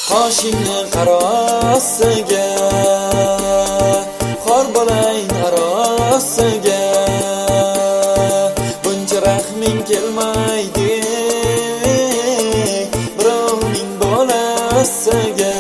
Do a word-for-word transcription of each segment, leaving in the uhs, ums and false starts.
Qoshingni qarosiga xor bo'layin arosiga buncha rahming kelmaydi birovning bolasiga.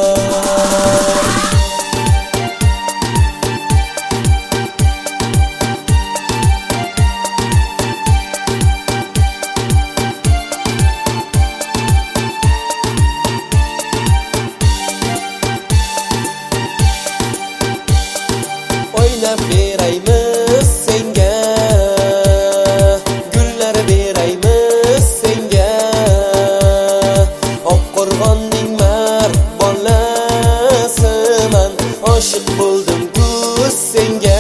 O'ynab beraymiz senga, gullar beraymiz senga, Oqqo'rg'onning mard bolasiman, oshiq bo'ldim kuz senga.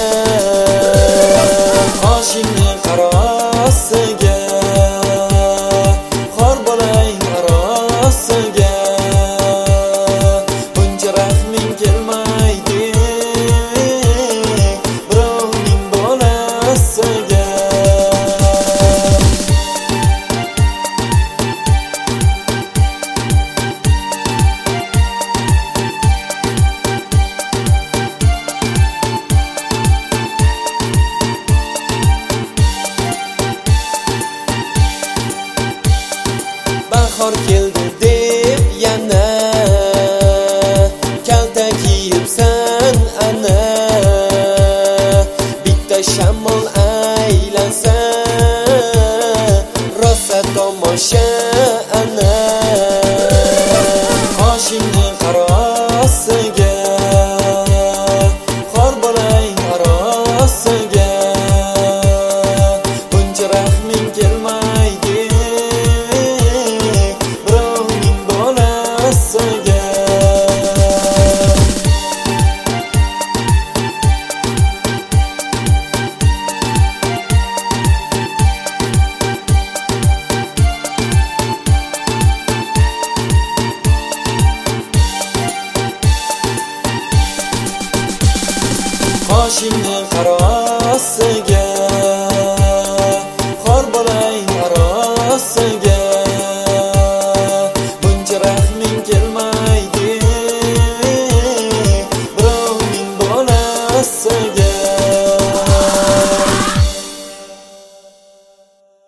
Qoshingni qarosiga xor bo'layin arosiga buncha rahming kelmaydi bahor keldi deb yana kalta kiyibsan ana, bitta shamol aylansa rosa tomosha ana. Qoshingni qarosiga xor bo'layin arosiga buncha rahming kelmaydi qoshingni qarosiga